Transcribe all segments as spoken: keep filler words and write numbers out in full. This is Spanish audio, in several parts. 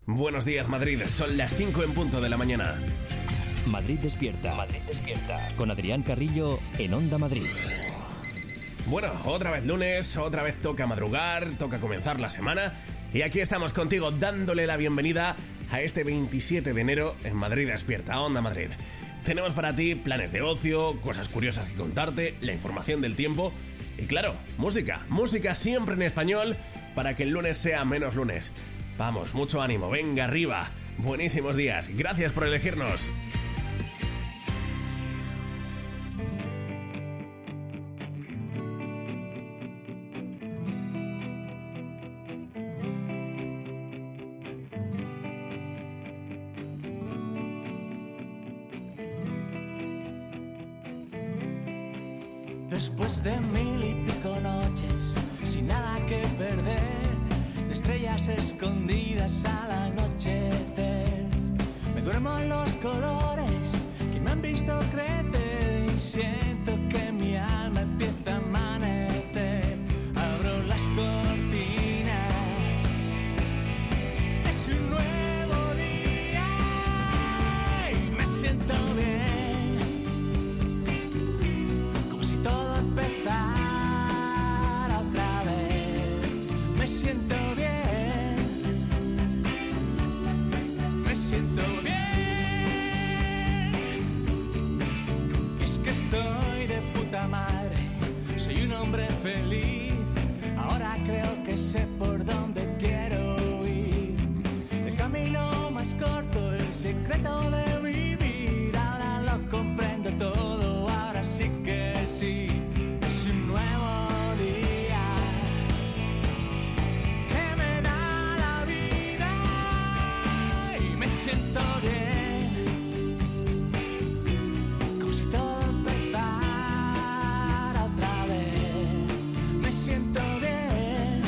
Buenos días, Madrid. Son las cinco en punto de la mañana. Madrid despierta. Madrid despierta. Con Adrián Carrillo en Onda Madrid. Bueno, otra vez lunes, otra vez toca madrugar, toca comenzar la semana. Y aquí estamos contigo dándole la bienvenida a este veintisiete de enero en Madrid despierta, Onda Madrid. Tenemos para ti planes de ocio, cosas curiosas que contarte, la información del tiempo y claro, música, música siempre en español para que el lunes sea menos lunes. Vamos, mucho ánimo, venga arriba, buenísimos días, gracias por elegirnos. Después de mil y pico noches, sin nada que perder, de estrellas escondidas al anochecer, me duermo en los colores que me han visto crecer y siento que mi alma empieza a amanecer. Abro las cortinas, es un nuevo día y me siento bien. Siento bien, me siento bien. Es que estoy de puta madre, soy un hombre feliz. Ahora creo que sé por dónde quiero ir. El camino más corto, el secreto de vivir. Ahora lo comprendo todo, ahora sí que sí. Es un nuevo día. Siento bien, como si todo empezara otra vez. Me siento bien,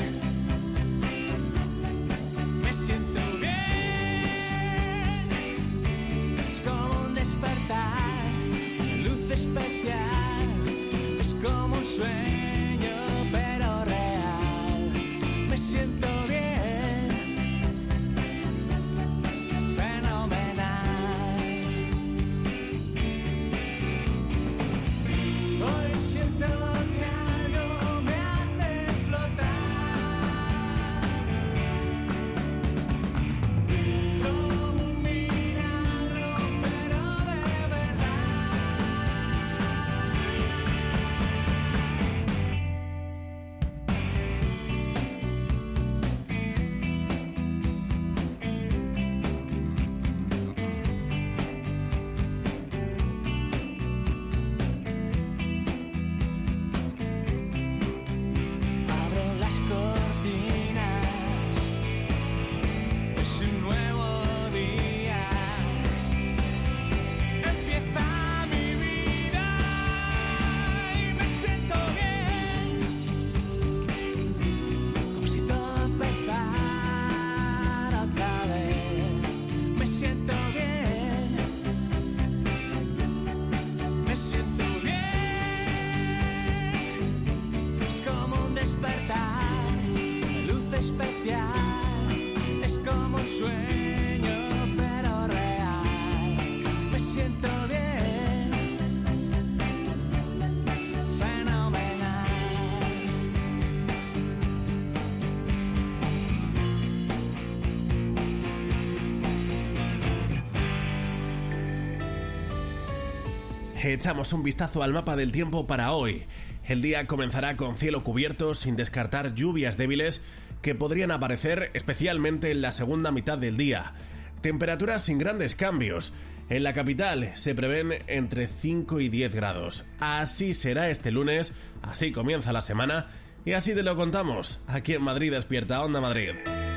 me siento bien. Es como un despertar, una luz especial. Es como un sueño pero real. Me siento bien. Echamos un vistazo al mapa del tiempo para hoy. El día comenzará con cielo cubierto, sin descartar lluvias débiles que podrían aparecer especialmente en la segunda mitad del día. Temperaturas sin grandes cambios. En la capital se prevén entre cinco y diez grados. Así será este lunes, así comienza la semana y así te lo contamos aquí en Madrid despierta, Onda Madrid.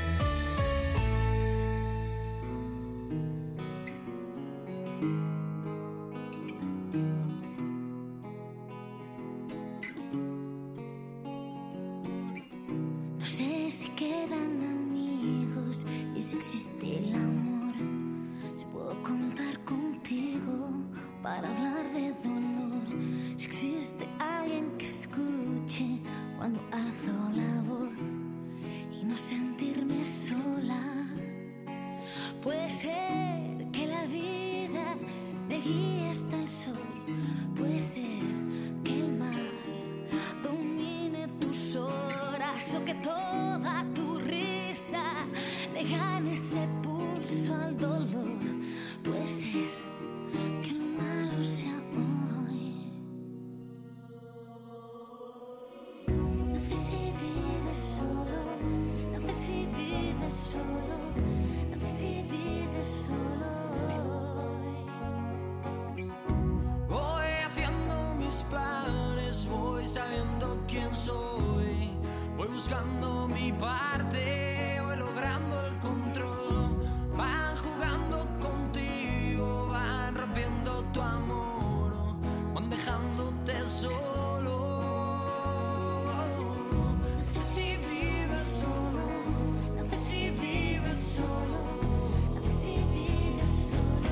Para hablar de dolor, si existe alguien que escuche cuando alzo la voz y no sentirme sola. Puede ser que la vida me guíe hasta el sol. Puede ser que el mal domine tus horas o que toda tu risa le gane ese pulso al dolor. Puede ser que lo malo sea hoy. No sé si vives solo, no sé si vives solo, no sé si vives solo hoy. Voy haciendo mis planes, voy sabiendo quién soy, voy buscando mi parte, voy logrando el control. Van jugando contigo, van rompiendo tu amor, van dejándote solo. No sé si vives solo, no sé si vives solo, no sé si vives solo.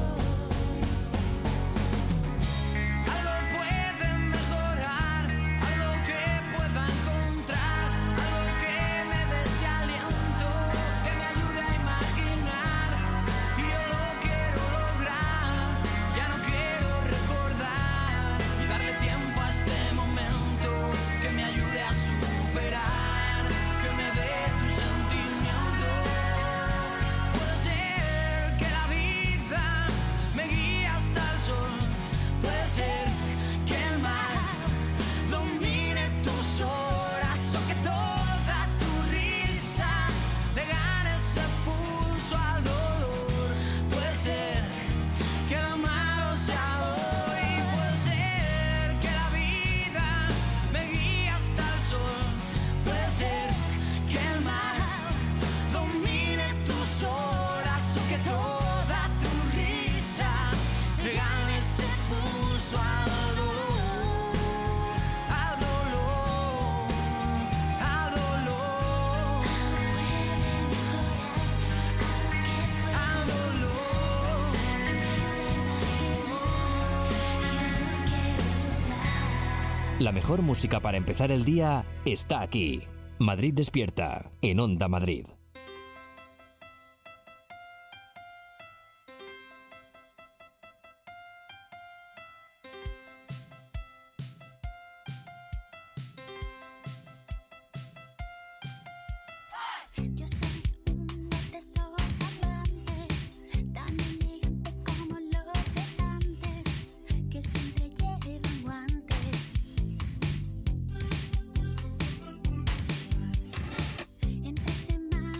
Algo puede mejorar, algo que pueda encontrar, algo que me dé ese aliento, que me ayude a imaginar. Y yo lo quiero lograr, ya no quiero recordar y darle tiempo a este momento, que me ayude a superar, que me dé tu sentimiento. Puede ser que la vida me guíe hasta el sol, puede ser que el mal domine tus horas o que toda tu risa le gane ese pulso al dolor. Puede ser que lo malo sea hoy, puede ser que la vida me guíe hasta el sol, puede ser que el mal domine tus horas o que toda tu risa le gane ese pulso al dolor, al dolor, al dolor, al dolor. La mejor música para empezar el día está aquí. Madrid Despierta, en Onda Madrid. Yo soy una de esos amantes, tan elegante como los de antes, que siempre llevan guantes. Entre semana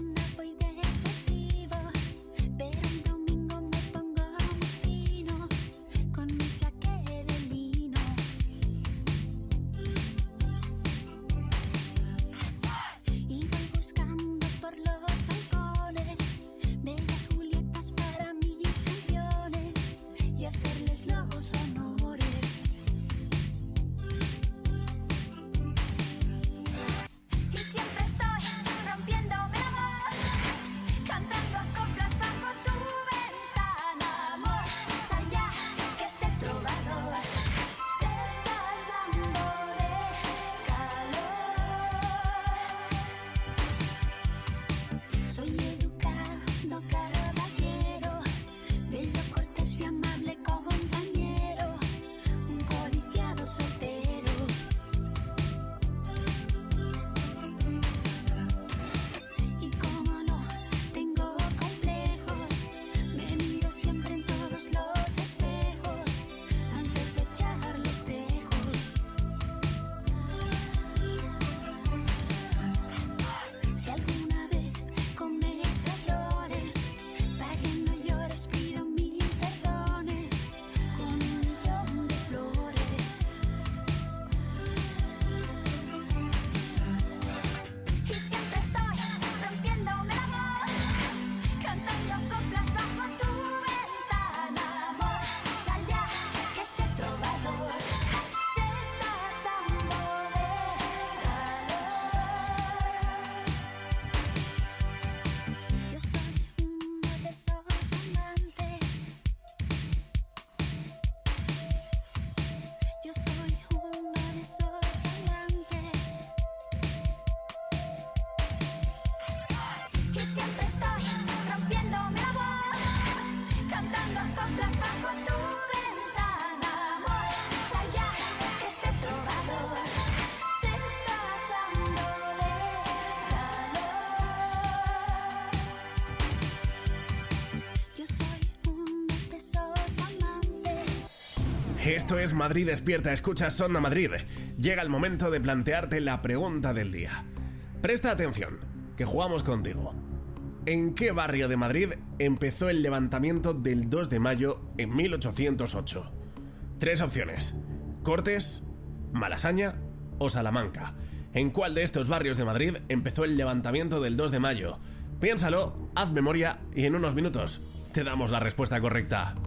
Esto es Madrid Despierta, escuchas Onda Madrid. Llega el momento de plantearte la pregunta del día. Presta atención, que jugamos contigo. ¿En qué barrio de Madrid empezó el levantamiento del dos de mayo en mil ochocientos ocho? Tres opciones: Cortes, Malasaña o Salamanca. ¿En cuál de estos barrios de Madrid empezó el levantamiento del dos de mayo? Piénsalo, haz memoria y en unos minutos te damos la respuesta correcta.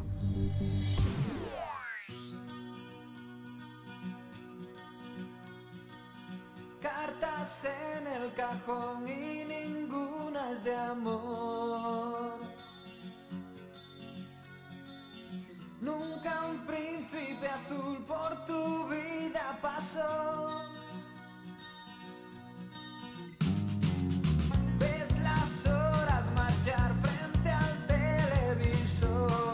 Cartas en el cajón y ninguna es de amor. Nunca un príncipe azul por tu vida pasó. Ves las horas marchar frente al televisor.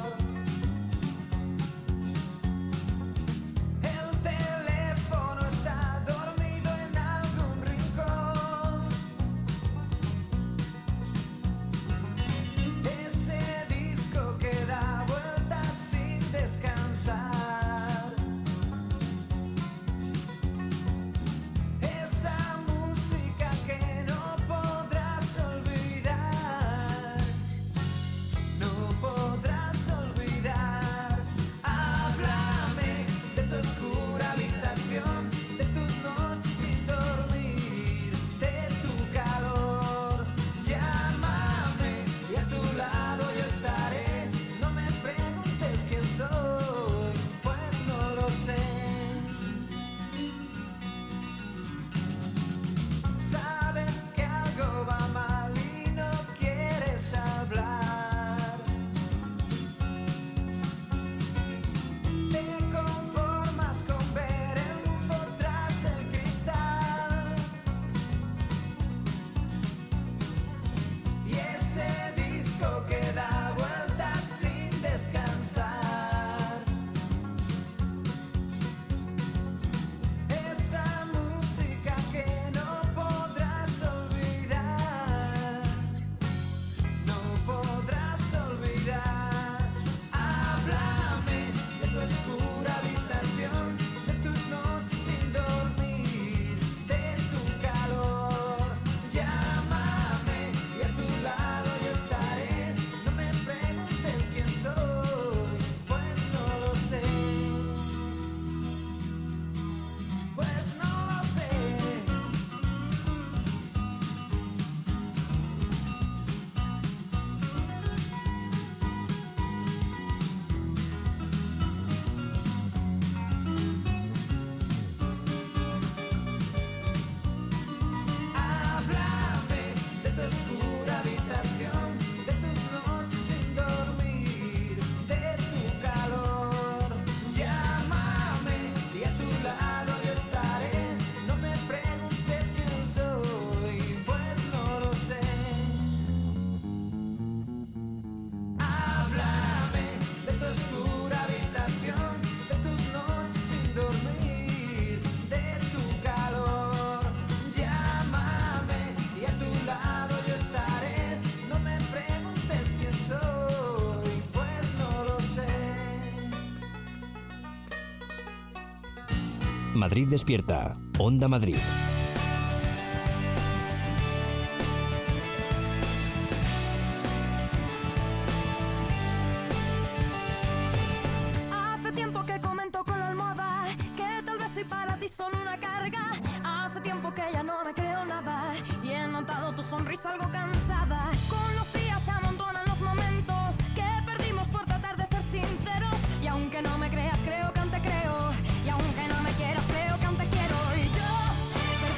Madrid Despierta, Onda Madrid. Hace tiempo que comento con la almohada que tal vez soy para ti solo una carga. Hace tiempo que ya no me creo nada y he notado tu sonrisa algo cansada. Con los días se amontonan los momentos que perdimos por tratar de ser sinceros. Y aunque no me creas, creo que aún te creo. Y aunque no me quieras, creo que aún te quiero. Y yo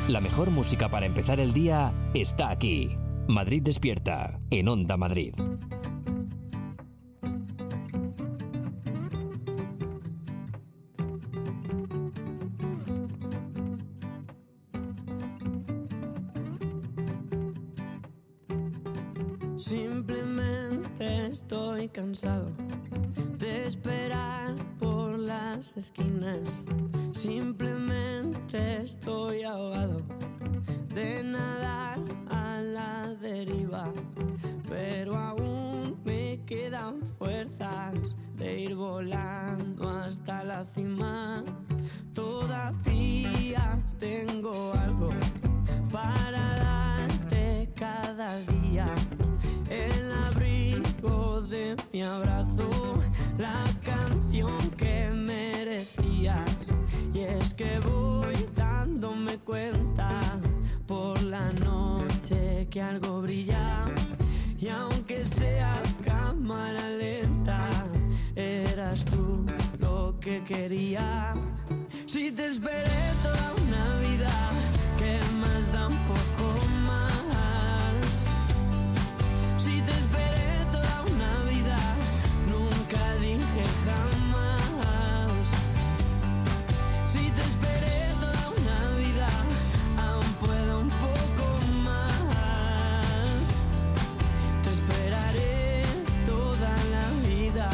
La mejor música para empezar el día está aquí. Madrid Despierta, en Onda Madrid. Simplemente estoy cansado de esperar por las esquinas. Simplemente estoy ahogado de nadar a la deriva, pero aún me quedan fuerzas de ir volando hasta la cima. Todavía tengo algo para darte cada día, el abrigo de mi abrazo, la canción que merecías. Y es que voy dándome cuenta por la noche que algo brilla, y aunque sea cámara lenta, eras tú lo que quería. Si te esperé toda una vida, ¿qué más da un poco más? Si te esperé toda una vida, nunca dije jamás. Si te esperé toda una vida, aún puedo un poco más. Te esperaré toda la vida.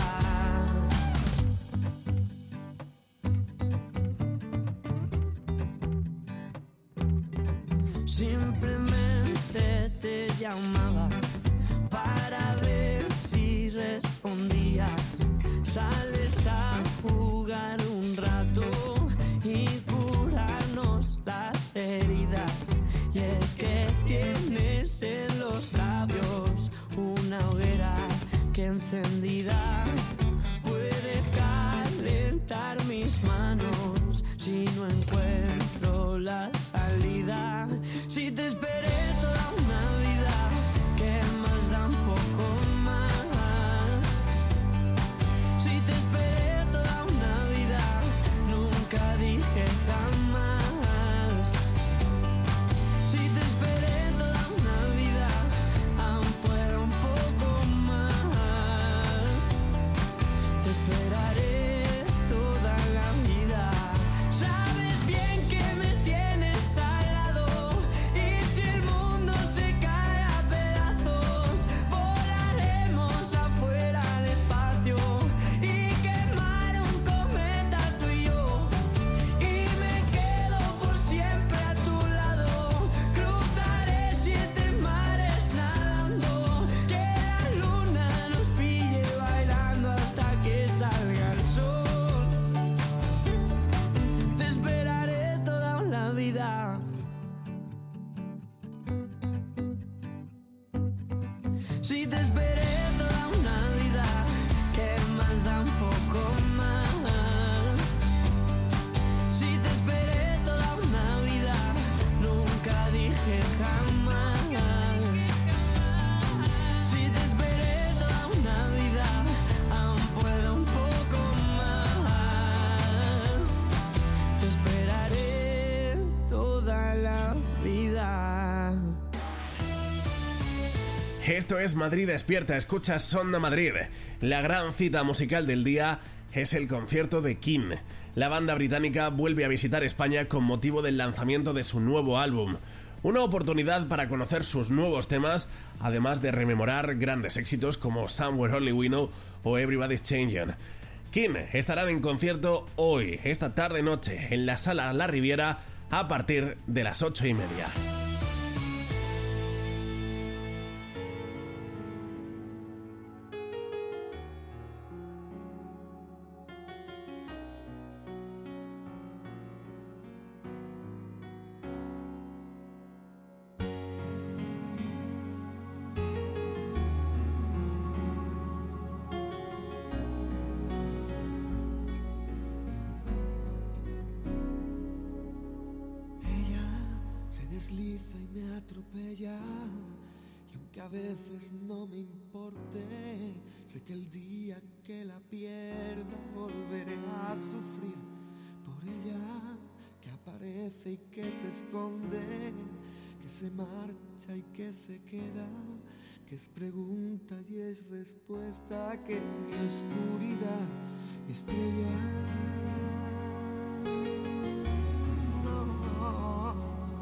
Simplemente te llamaba para ver si respondías. Sales a jugar un rato y curarnos las heridas. Y es que tienes en los labios una hoguera que encendida puede calentar mis manos si no encuentro la salida. Si te esperé toda una vida, ¿qué más da un poco más? Si te esperé toda una vida, nunca dije jamás. Si te esperé toda una vida, aún puedo un poco más. Te esperaré toda la vida. Sabes bien que me tienes al lado, y si el mundo se cae a pedazos, volaremos afuera al espacio y quemar un cometa tú y yo. Y me quedo por siempre a tu lado, cruzaré siete mares nadando, que la luna nos pille bailando hasta que salga el sol. Te esperaré toda la vida. Si te esperé toda una vida, ¿qué más da un poco más? Si te esperé toda una vida, nunca dije jamás. Si te esperé toda una vida, aún puedo un poco más. Te esperaré toda la vida. Esto es Madrid Despierta, escuchas Onda Madrid. La gran cita musical del día es el concierto de Kim. La banda británica vuelve a visitar España con motivo del lanzamiento de su nuevo álbum. Una oportunidad para conocer sus nuevos temas, además de rememorar grandes éxitos como Somewhere Only We Know o Everybody's Changing. Kim estarán en concierto hoy, esta tarde-noche, en la Sala La Riviera, a partir de las ocho y media. Desliza y me atropella, y aunque a veces no me importe, sé que el día que la pierda volveré a sufrir por ella, que apaga aparece y que se esconde, que se marcha y que se queda, que es pregunta y es respuesta, que es mi oscuridad, mi estrella. No.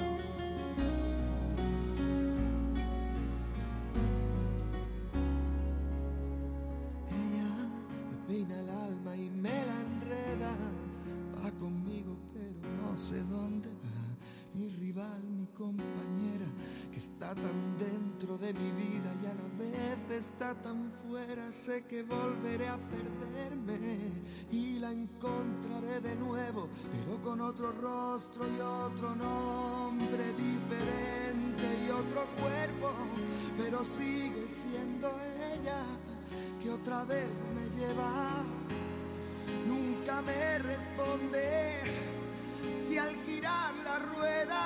Ella me peina el alma y me la enreda, va conmigo pero no sé dónde va. Mi rival, mi compañera, que está tan dentro de mi vida y a la vez está tan fuera. Sé que volveré a perderme y la encontraré de nuevo, pero con otro rostro y otro nombre diferente y otro cuerpo, pero sigue siendo ella que otra vez me lleva. Nunca me responde si al girar la rueda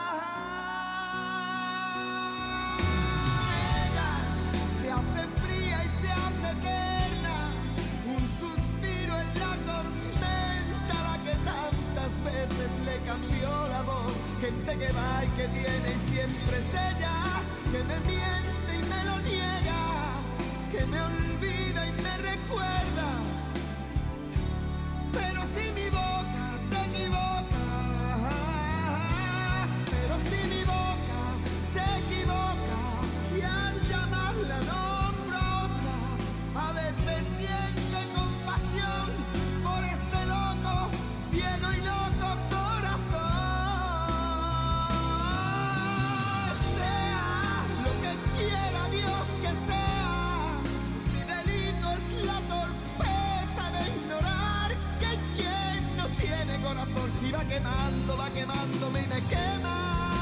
ella se hace fría y se hace eterna, un suspiro en la tormenta, la que tantas veces le cambió la voz. Gente que va y que viene y siempre es ella, que me miente y me lo niega, que me olvida y me recuerda. Pero si mi boca se equivoca, pero si mi boca se equivoca y al llamarla nombro a otra, a veces siente compasión por este loco, ciego y loco corazón. Sea lo que quiera Dios que sea, mi delito es la torpeza de ignorar que quien no tiene corazón y va quemando, va quemándome y me quema.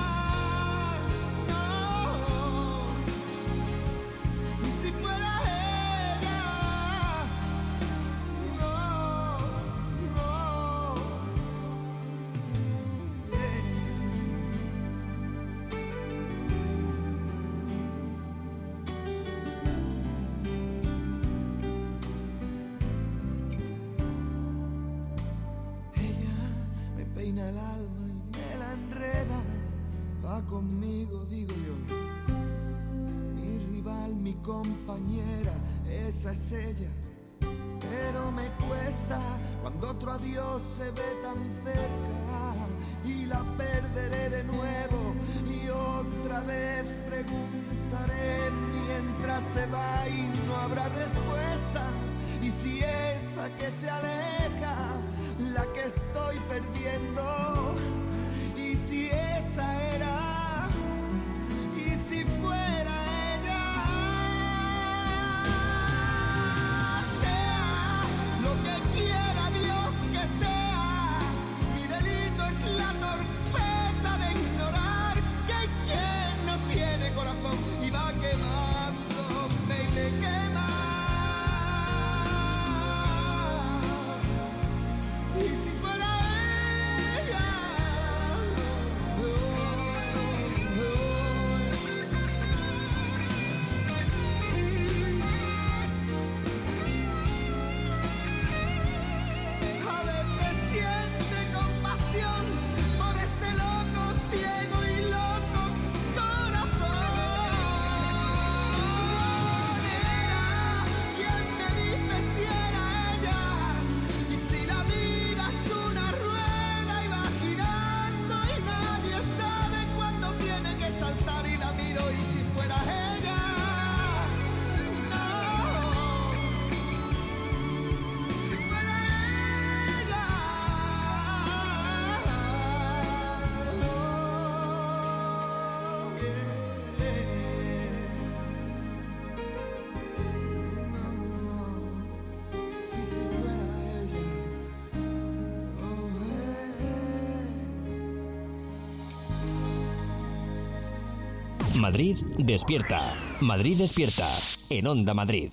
No. Y si fuera ella, no, no. Ella me peina el alma y me la enreda, va conmigo, digo yo. Mi rival, mi compañera, esa es ella. Pero me cuesta cuando otro adiós se ve tan cerca y la perderé de nuevo y otra vez preguntaré mientras se va y no habrá respuesta. Y si esa que se aleja, la que estoy perdiendo, y si esa era, y si fuera ella, sea lo que quiera Dios que sea, mi delito es la torpeza de ignorar que quien no tiene corazón y va quemándome y me quema. Y si fuera ella, oh, oh. A veces siente compasión por este loco, ciego y loco corazón. Era quien me dice si era ella, y si la vida es una rueda y va girando y nadie sabe cuándo tiene que saltar, y la miro y si fuera ella, no, si fuera ella, no, y si fuera ella, oh, eh. Madrid despierta. Madrid despierta. En Onda Madrid.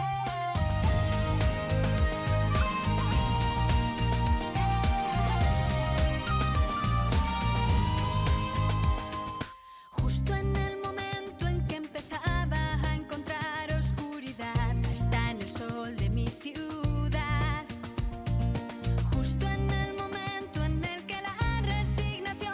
Justo en el momento en que empezaba a encontrar oscuridad, está en el sol de mi ciudad. Justo en el momento en el que la resignación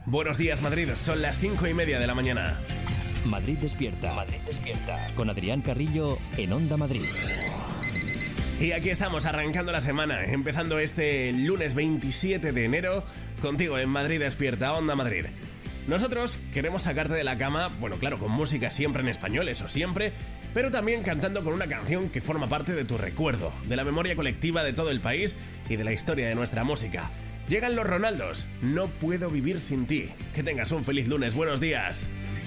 Buenos días, Madrid. Son las cinco y media de la mañana. Madrid despierta. Madrid despierta. Con Adrián Carrillo en Onda Madrid. Y aquí estamos arrancando la semana, empezando este lunes veintisiete de enero, contigo en Madrid despierta, Onda Madrid. Nosotros queremos sacarte de la cama, bueno, claro, con música siempre en español, eso siempre, pero también cantando con una canción que forma parte de tu recuerdo, de la memoria colectiva de todo el país y de la historia de nuestra música. Llegan los Ronaldos, No puedo vivir sin ti. Que tengas un feliz lunes, buenos días.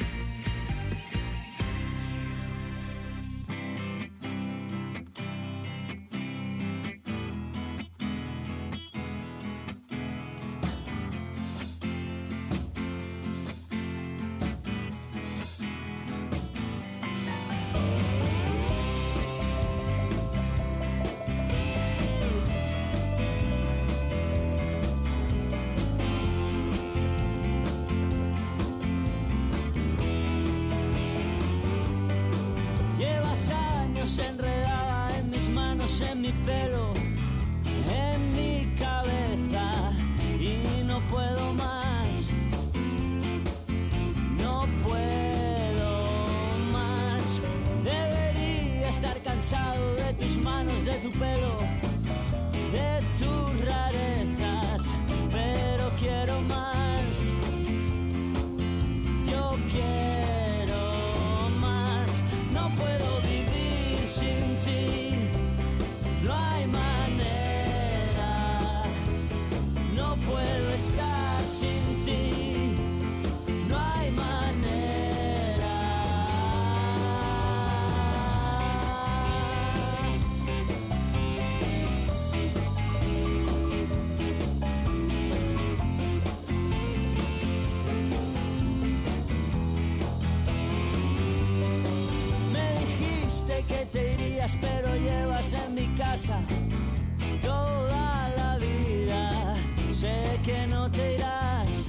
Enredada en mis manos, en mi pelo, en mi cabeza, y no puedo más, no puedo más. Debería estar cansado de tus manos, de tu pelo, de tus rarezas, pero quiero más, yo quiero más, no puedo vivir sin ti, no hay manera, no puedo estar sin ti, no hay manera. Me dijiste que te irías, pero llevas en mi casa toda la vida. Sé que no te irás,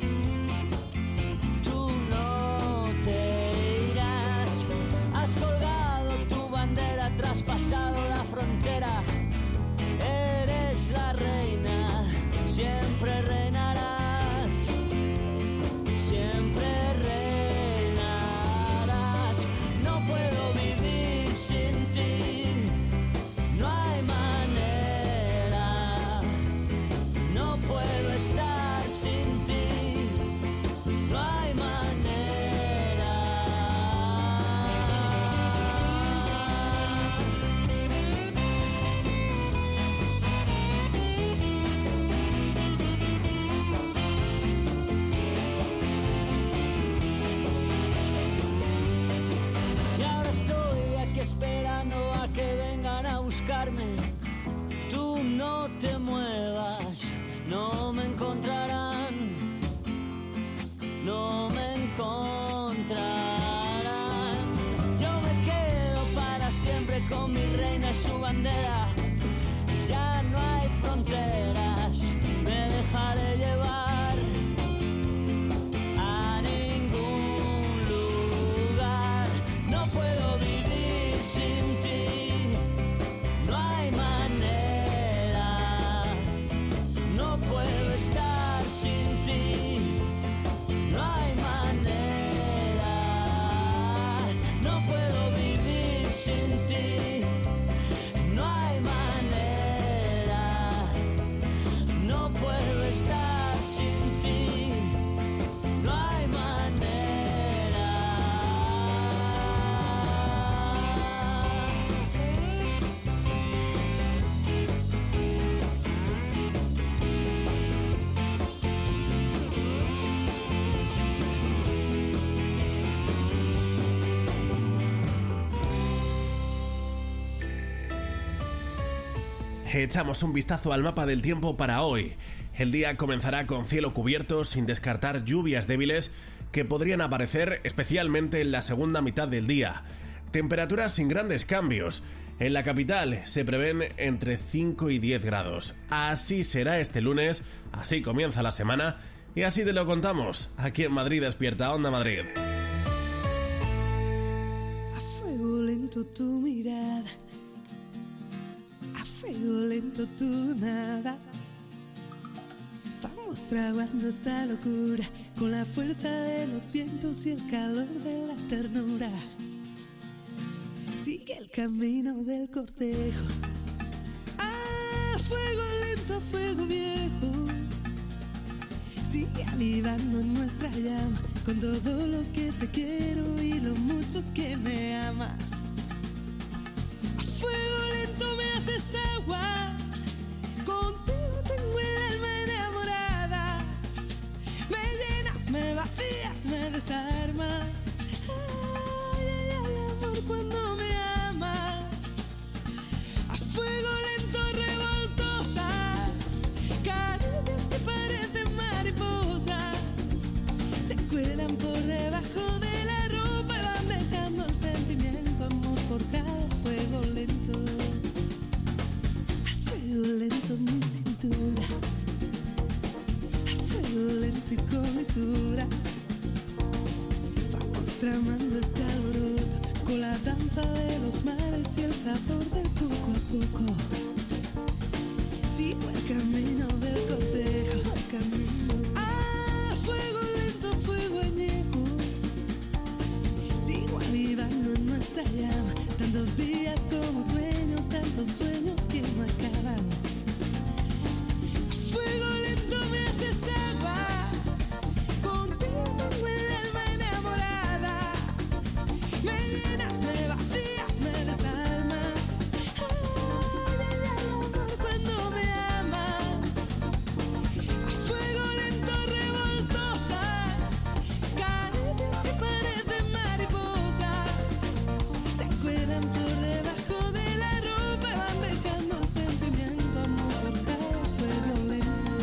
tú no te irás. Has colgado tu bandera, traspasado la frontera. Eres la reina, siempre reinarás, siempre reinarás. No puedo vivir sin ti, no hay manera, no puedo estar sin ti, no hay manera. Y ahora estoy aquí esperando a que vengan a buscarme. Tú no te muevas, no me encontrarán, no me encontrarán. Yo me quedo para siempre con mi reina y su bandera. Ya no hay fronteras, me dejaré llevar a ningún lugar. No puedo vivir sin ti, no hay manera, no puedo estar sin ti, no hay manera, no puedo vivir sin ti, no hay manera, no puedo estar sin ti, no hay manera. Echamos un vistazo al mapa del tiempo para hoy. El día comenzará con cielo cubierto, sin descartar lluvias débiles que podrían aparecer especialmente en la segunda mitad del día. Temperaturas sin grandes cambios. En la capital se prevén entre cinco y diez grados. Así será este lunes, así comienza la semana y así te lo contamos aquí en Madrid despierta, Onda Madrid. A fuego lento tu mirada, a fuego lento tu nada. Vamos Vamos fraguando esta locura con la fuerza de los vientos y el calor de la ternura. Sigue el camino del cortejo. ¡Ah, fuego lento, fuego viejo! Sigue avivando en nuestra llama con todo lo que te quiero y lo mucho que me amas. A fuego lento me haces agua, contigo tengo el alma enamorada. Me llenas, me vacías, me desarmas. Ay, ay, ay, amor, cuando me amas. A fuego lento revoltosas, caricias que parecen mariposas. Se cuelan por debajo de la ropa y van dejando el sentimiento, amor forjado a fuego lento. A fuego lento mi cintura, a fuego lento y con mesura. Vamos tramando este alboroto con la danza de los mares y el sabor del poco a poco. Sigo el camino del cortejo, ah, fuego lento, fuego añejo. Sigo avivando en nuestra llama, tantos días como sueños, tantos sueños que no acaban. Fuego lento me haces agua, contigo tengo el alma enamorada. Me llenas, me vacías, me desarmas. Ay, ay, ay, amor, cuando me amas. A fuego lento revoltosas, caricias que parecen mariposas. Se cuelan por debajo de la ropa y van dejando el sentimiento, amor forjado a fuego lento.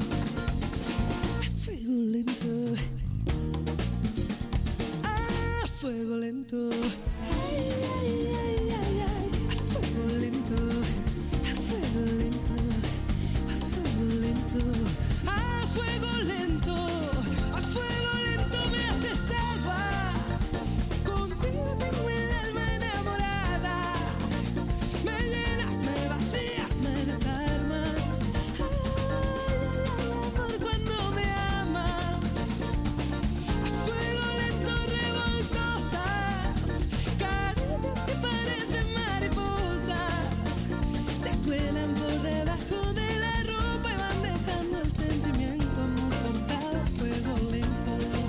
A fuego lento. A fuego lento. Ay, ay, ay, ay, ay. A fuego lento. A fuego lento. A fuego lento. A fuego lento. A fuego lento me haces agua. Contigo tengo el alma enamorada. Me llenas, me vacías, me desarmas. Ay, ay, ay, amor, cuando me amas. A fuego lento revoltosas, caricias que parecen mariposas. Se cuelan por debajo de la ropa y van dejando el sentimiento, amor forjado a fuego lento.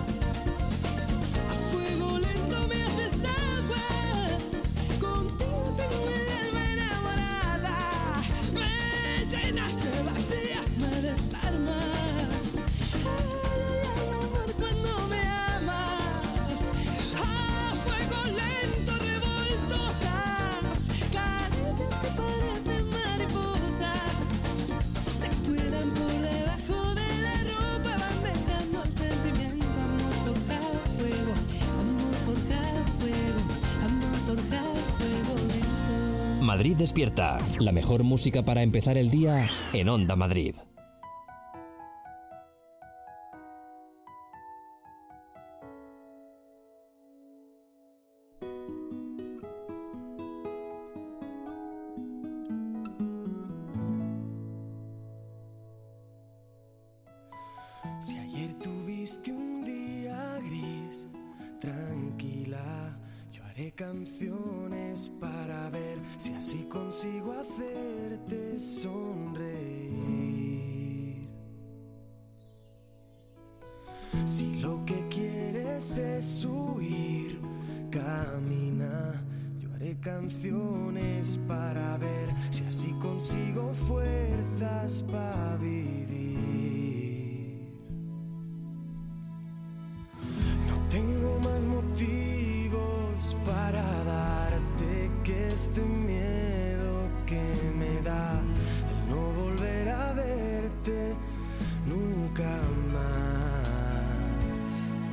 A fuego lento me haces agua, contigo tengo el alma enamorada. Me llenas, me vacías, me desarmas. Ay, ay, ay, amor, cuando me amas. A fuego lento revoltosas, caricias que parecen mariposas. Se cuelan por debajo de la ropa, van dejando el sentimiento, amor forjado a fuego, amor forjado a fuego, amor forjado a fuego lento. Madrid Despierta, la mejor música para empezar el día en Onda Madrid. Si ayer tuviste un día gris, tranquila, yo haré canciones para ver si así consigo hacerte sonreír. Si lo que quieres es huir, camina, yo haré canciones para ver si así consigo fuerzas para vivir. Tengo más motivos para darte que este miedo que me da el no volver a verte nunca más.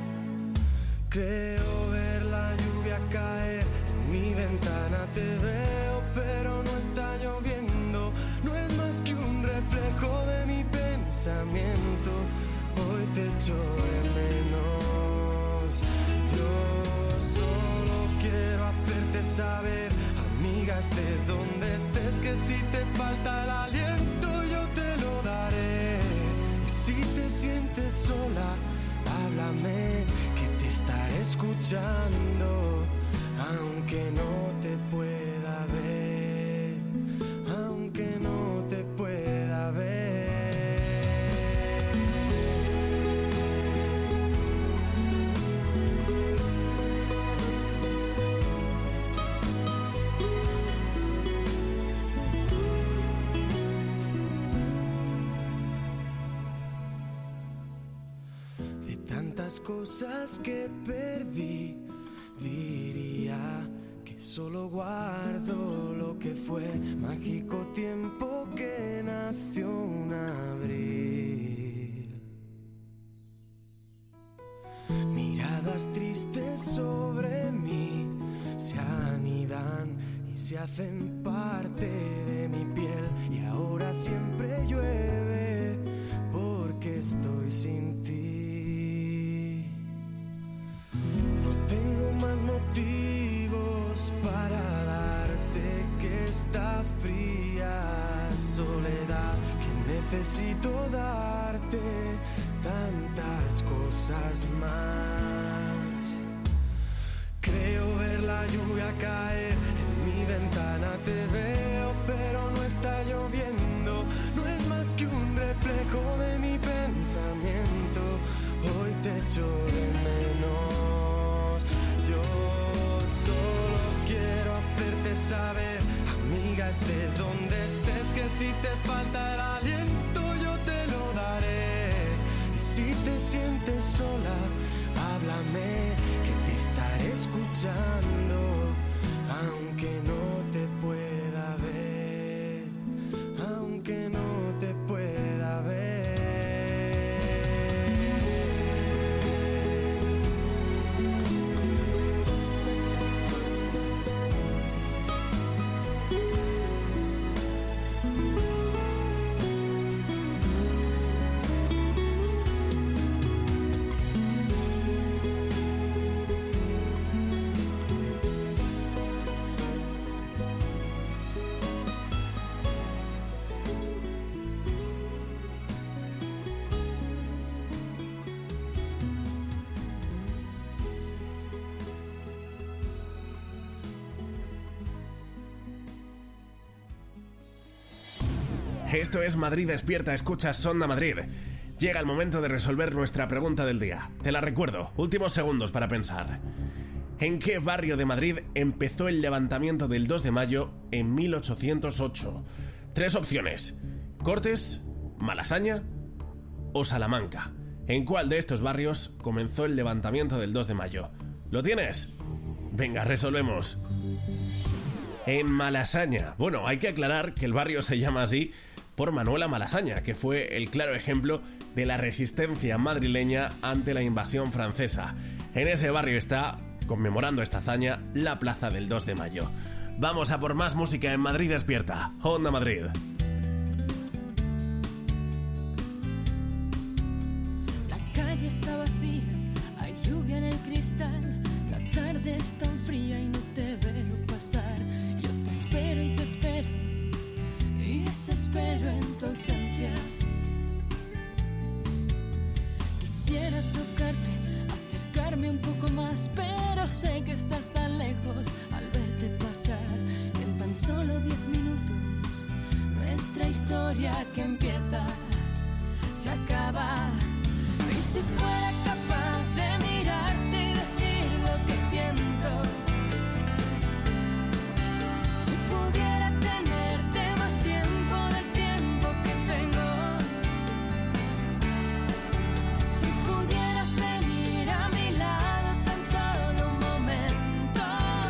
Creo ver la lluvia caer en mi ventana, te veo pero no está lloviendo, no es más que un reflejo de mi pensamiento. Hoy te echo de menos. Yo solo quiero hacerte saber, amiga, estés donde estés, que si te falta el aliento yo te lo daré. Y si te sola, háblame, que te estaré escuchando, aunque no te pueda ver, aunque no te pueda ver. Cosas que perdí, diría que solo guardo lo que fue mágico tiempo que nació un abril. Miradas tristes sobre mí se anidan y se hacen parte de mi piel, y ahora siempre llueve porque estoy sin ti. Tengo más motivos para darte que esta fría soledad, que necesito darte tantas cosas más. Creo ver la lluvia caer en mi ventana, te veo pero no está lloviendo, no es más que un reflejo de mi pensamiento. Hoy te echo de menos. Yo solo quiero hacerte saber, amiga, estés donde estés, que si te falta el aliento yo te lo daré. Y si te sientes sola, háblame, que te estaré escuchando, aunque no te pueda ver, aunque no te pueda ver. Esto es Madrid Despierta, escuchas Onda Madrid. Llega el momento de resolver nuestra pregunta del día. Te la recuerdo, últimos segundos para pensar. ¿En qué barrio de Madrid empezó el levantamiento del dos de mayo en mil ochocientos ocho? Tres opciones: Cortes, Malasaña o Salamanca. ¿En cuál de estos barrios comenzó el levantamiento del dos de mayo? ¿Lo tienes? Venga, resolvemos. En Malasaña. Bueno, hay que aclarar que el barrio se llama así por Manuela Malasaña, que fue el claro ejemplo de la resistencia madrileña ante la invasión francesa. En ese barrio está, conmemorando esta hazaña, la plaza del dos de mayo. Vamos a por más música en Madrid Despierta. Onda Madrid. La calle está vacía, hay lluvia en el cristal, la tarde es tan fría y no te veo pasar. Yo te espero y te espero y desespero en tu ausencia. Quisiera tocarte, acercarme un poco más, pero sé que estás tan lejos al verte pasar. Y en tan solo diez minutos nuestra historia que empieza se acaba. Y si fuera capaz de mirarte y decir lo que siento, si pudiera tenerte más tiempo del tiempo que tengo, si pudieras venir a mi lado tan solo un momento,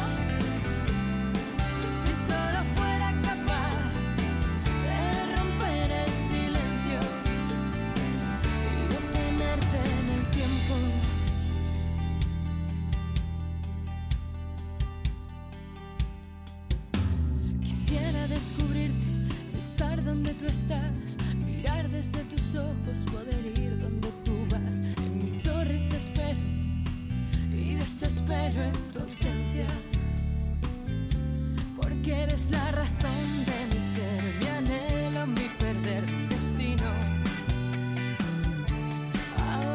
si solo fuera capaz de romper el silencio y detenerte en el tiempo. Quisiera descubrirte, estar donde tú estás, mirar desde tus ojos, poder ir donde tú vas. En mi torre te espero y desespero en tu ausencia, porque eres la razón de mi ser, mi anhelo, mi perder, mi destino. Ahora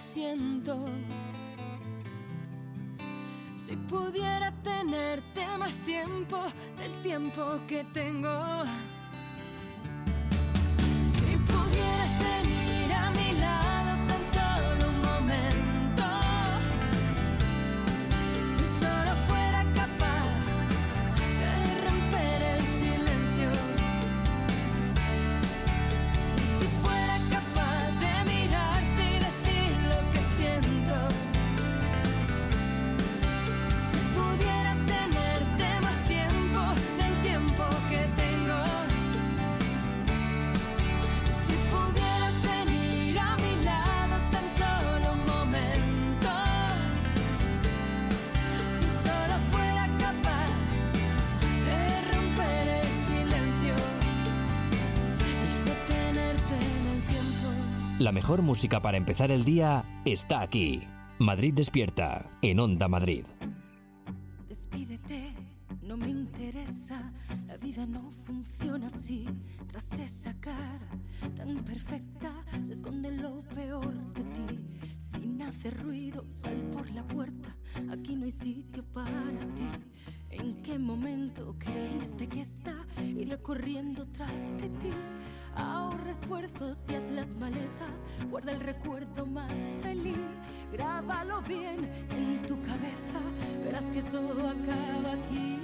siento. Si pudiera tenerte más tiempo del tiempo que tengo. Si pudieras venir a mi lado tan solo un momento. Si solo fuera capaz de romper el silencio. Y si fuera capaz de mirarte y decir lo que siento. Si pudiera tenerte más tiempo del tiempo que tengo. Si pudieras venir a mi lado tan solo un momento. Si solo fuera capaz de romper el silencio y detenerte en el tiempo. La mejor música para empezar el día está aquí. Madrid Despierta, en Onda Madrid. Despídete, no me interesa, la vida no funciona así. Tras esa cara tan perfecta se esconde lo peor de ti. Sin hacer ruido, sal por la puerta, aquí no hay sitio para ti. ¿En qué momento creíste que esta iría corriendo tras de ti? Ahorra esfuerzos y haz las maletas, guarda el recuerdo más feliz. Grábalo bien en tu cabeza, verás que todo acaba aquí.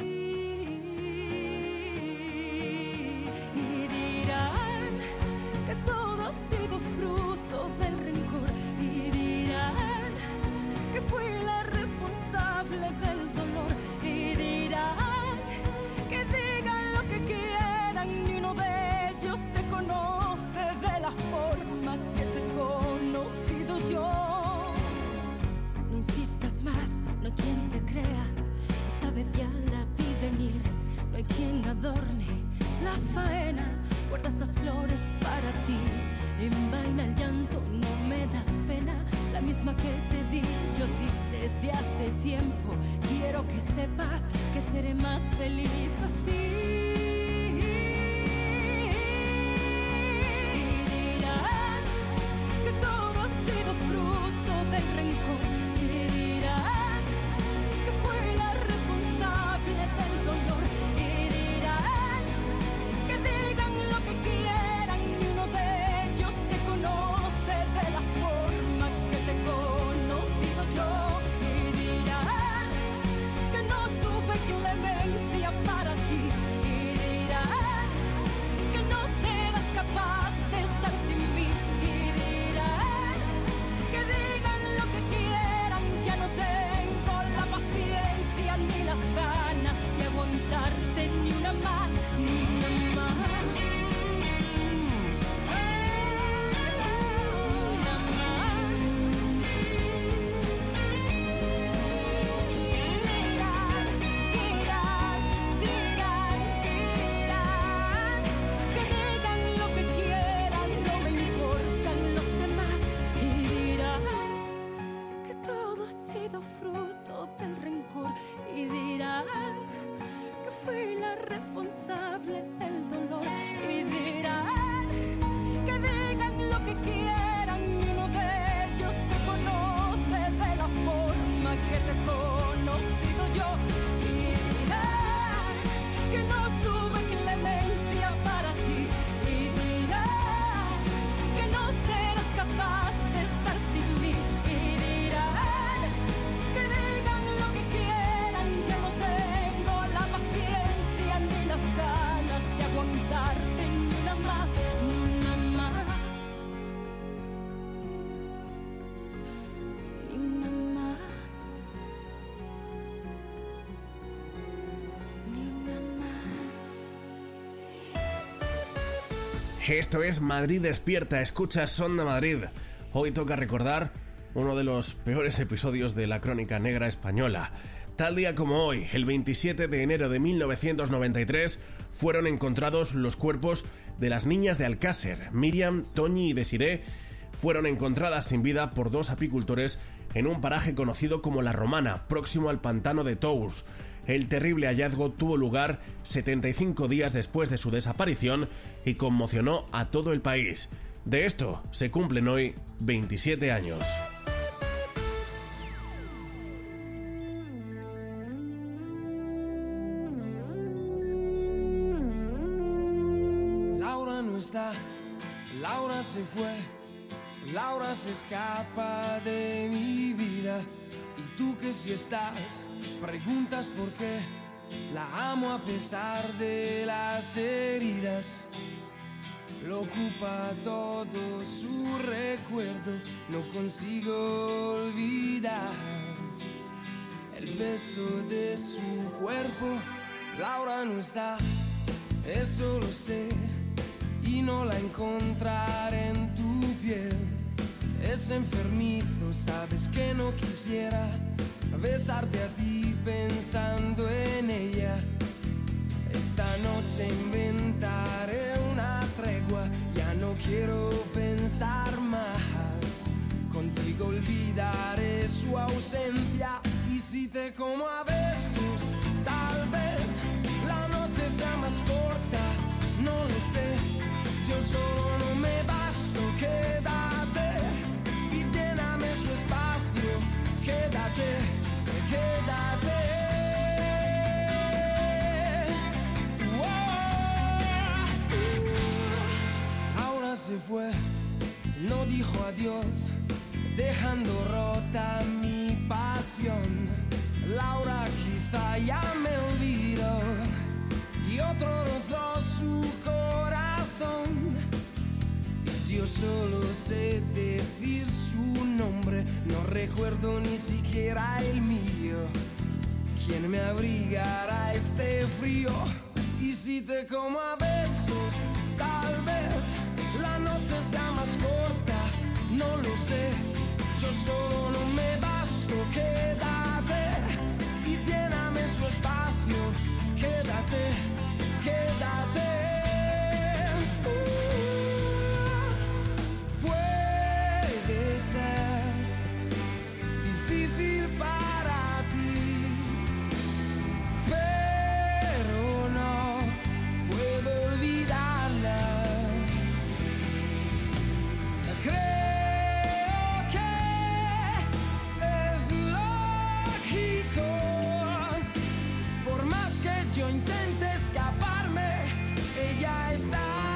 Y dirán que todo ha sido fruto del rencor. Y dirán que fui la responsable del dolor. Y dirán que digan lo que quieran, ni uno de ellos te conoce de la forma que te he conocido yo. No insistas más, no hay quien te crea, esta vez ya la vi venir. No hay quien adorne la faena, guarda esas flores para ti. Envaina el llanto, no me das pena, la misma que te di yo a ti desde hace tiempo. Quiero que sepas que seré más feliz así. Fruto del rencor. Y dirán que fui la responsable del dolor. Y dirán que digan lo que quieran, ni uno de ellos te conoce de la forma que te he conocido yo. Y dirán que no tuve clemencia para ti. Y dirán que no serás capaz de estar sin mí. Y dirán que digan lo que quieran, ya no tengo la paciencia ni las ganas de aguantarte ni una más, ni una más. Una más. Y dirán, dirán, dirán, dirán, que digan lo que quieran, no me importan los demás. Y dirán que todo ha sido fruto del rencor. Y dirán que fui la responsable del dolor. Y dirán que digan lo que quieran, ni uno de ellos te conoce de la forma que te he conocido yo. Y dirán que no tuve clemencia para ti. Y dirán que no serás capaz de estar sin mí. Y dirán que digan lo que quieran, ya no tengo la paciencia ni las ganas de aguantarte ni una más, ni una más, ni una más, ni una más. Esto es Madrid Despierta, escuchas Onda Madrid. Hoy toca recordar uno de los peores episodios de la crónica negra española. Tal día como hoy, el veintisiete de enero de mil novecientos noventa y tres, fueron encontrados los cuerpos de las niñas de Alcácer. Miriam, Toñi y Desiré fueron encontradas sin vida por dos apicultores en un paraje conocido como La Romana, próximo al pantano de Tous. El terrible hallazgo tuvo lugar setenta y cinco días después de su desaparición y conmocionó a todo el país. De esto se cumplen hoy veintisiete años. Laura no está, Laura se fue, Laura se escapa de mi vida. Y tú que si estás, preguntas por qué. La amo a pesar de las heridas. Lo ocupa todo su recuerdo. No consigo olvidar el beso de su cuerpo. Laura no está, eso lo sé. Y no la encontraré en tu piel. Es enfermizo, sabes que no quisiera besarte a ti pensando en ella. Esta noche inventaré una tregua, ya no quiero pensar más. Contigo olvidaré su ausencia. Y si te como a besos, tal vez la noche sea más corta, no lo sé. Yo solo no me basto, quédate y lléname su espacio. Quédate, quédate. Oh. Ahora se fue, no dijo adiós, dejando rota mi pasión. Laura quizá ya me olvidó y otro rozó su corazón. Y yo solo sé decir su nombre, no recuerdo ni siquiera el mío. ¿Quién me abrigará este frío? Y si te como a besos, tal vez la noche sea más corta, no lo sé. Yo solo no me basto, quédate y lléname su espacio. Quédate, quédate. Uh, puede ser difícil para ti, pero no puedo olvidarla. Creo que es lógico, por más que yo intente escaparme, ella está.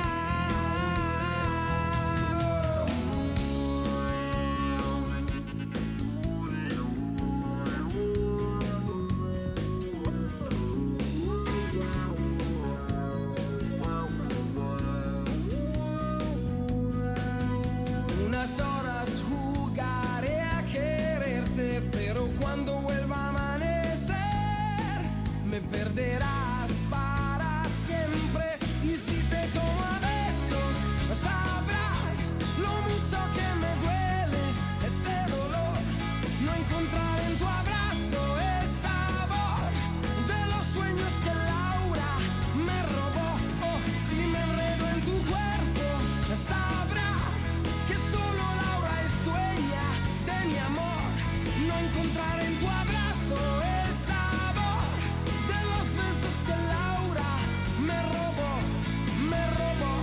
Unas horas jugaré a quererte, pero cuando vuelva a amanecer me perderás para siempre. Y si te como a besos, sabrás lo mucho que me duele este dolor. No encontrar en tu abrazo el sabor de los sueños que Laura me robó. Oh, si me enredo en tu cuerpo, sabrás que solo Laura es dueña de mi amor. No encontrar en tu abrazo el sabor de los besos que Laura me robó, me robó.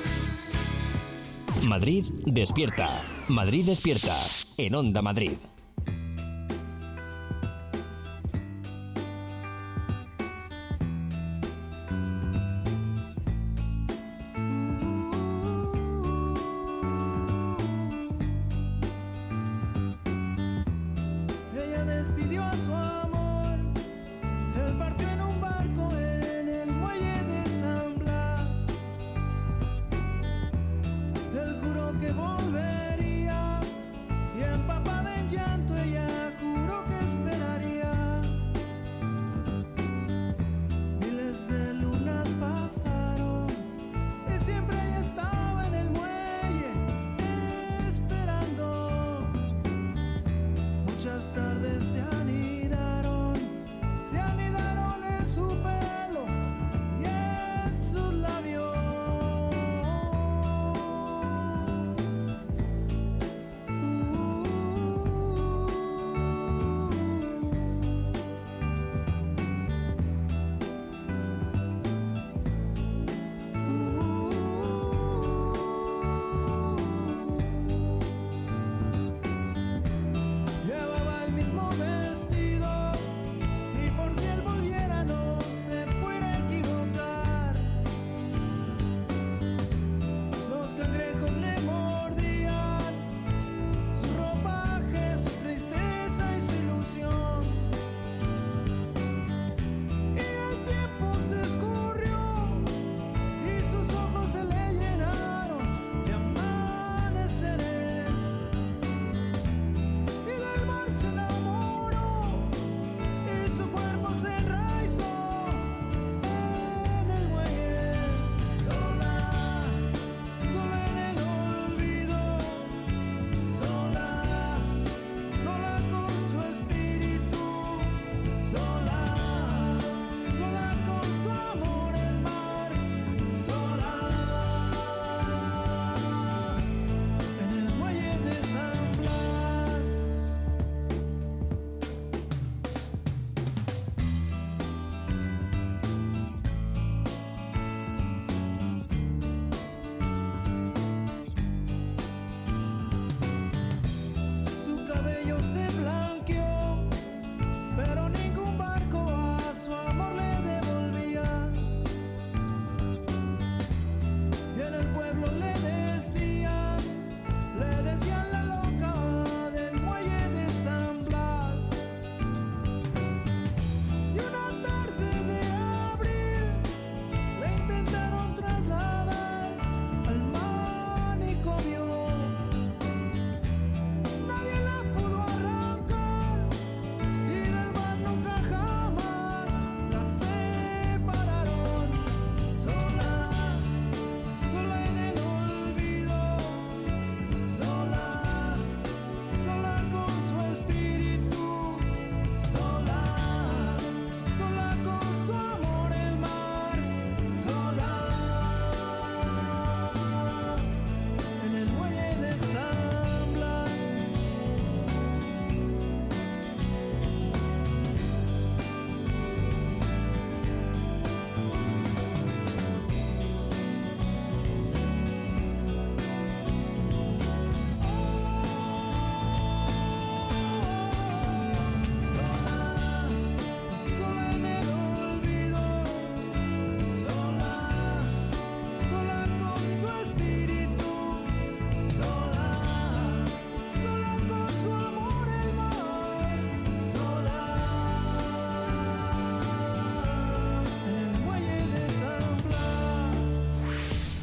Madrid despierta. Madrid despierta. En Onda Madrid. Ella despidió a su amor, él partió en un barco en el muelle de San Blas. Él juró que volvería y empapada en llanto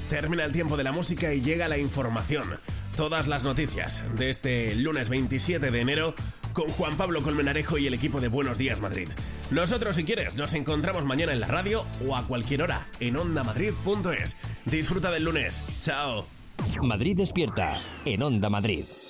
termina el tiempo de la música y llega la información. Todas las noticias de este lunes veintisiete de enero con Juan Pablo Colmenarejo y el equipo de Buenos Días Madrid. Nosotros, si quieres, nos encontramos mañana en la radio o a cualquier hora en onda madrid punto es. Disfruta del lunes. Chao. Madrid Despierta en Onda Madrid.